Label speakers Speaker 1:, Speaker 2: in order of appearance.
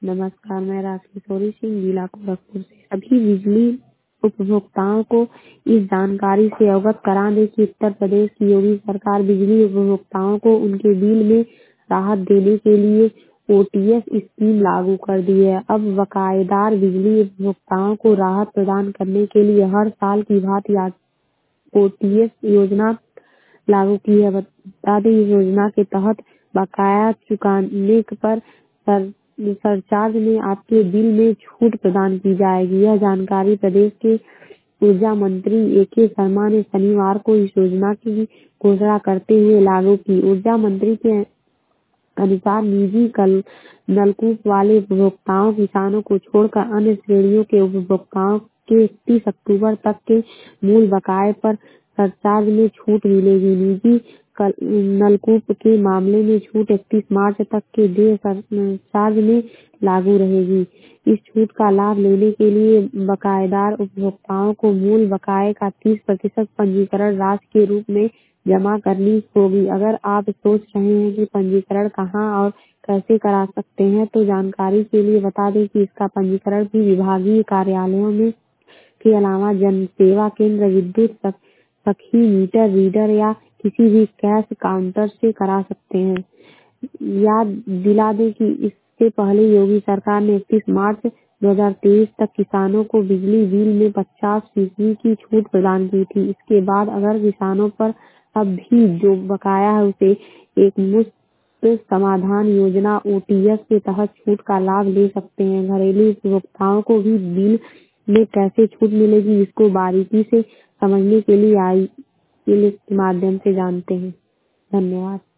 Speaker 1: नमस्कार, मैं राजकिशोरी सिंह जिला गोरखपुर से सभी बिजली उपभोक्ताओं को इस जानकारी से अवगत करा दें कि उत्तर प्रदेश की योगी सरकार बिजली उपभोक्ताओं को उनके बिल में राहत देने के लिए ओटीएस स्कीम लागू कर दी है। अब बकायेदार बिजली उपभोक्ताओं को राहत प्रदान करने के लिए हर साल की भांति ओटीएस योजना लागू की है। बता दें, इस योजना के तहत बकाया चुकाने पर सरचार्ज में आपके बिल में छूट प्रदान की जाएगी। यह जानकारी प्रदेश के ऊर्जा मंत्री ए.के. शर्मा ने शनिवार को इस योजना की घोषणा करते हुए लागू की। ऊर्जा मंत्री के अनुसार निजी नलकूप वाले उपभोक्ताओं, किसानों को छोड़कर अन्य श्रेणियों के उपभोक्ताओं के 30 अक्टूबर तक के मूल बकाये पर सरचार्ज में छूट मिलेगी। निजी नलकूप के मामले में छूट 31 मार्च तक के देय सरचार्ज में लागू रहेगी। इस छूट का लाभ लेने के लिए बकायेदार उपभोक्ताओं को मूल बकाये का 30% पंजीकरण राशि के रूप में जमा करनी होगी। अगर आप सोच रहे हैं कि पंजीकरण कहाँ और कैसे करा सकते हैं, तो जानकारी के लिए बता दें कि इसका पंजीकरण भी विभागीय कार्यालयों में के अलावा जन सेवा केंद्र, विद्युत सखी, मीटर रीडर या किसी भी कैश काउंटर से करा सकते हैं। याद दिला दें कि इससे पहले योगी सरकार ने 31 मार्च 2023 तक किसानों को बिजली बिल में 50% की छूट प्रदान की थी। इसके बाद अगर किसानों पर अब भी जो बकाया है उसे एक मुफ्त समाधान योजना ओटीएस के तहत छूट का लाभ ले सकते हैं। घरेलू उपभोक्ताओं को भी बिल में कैसे छूट मिलेगी, इसको बारीकी से समझने के लिए के माध्यम से जानते हैं। धन्यवाद।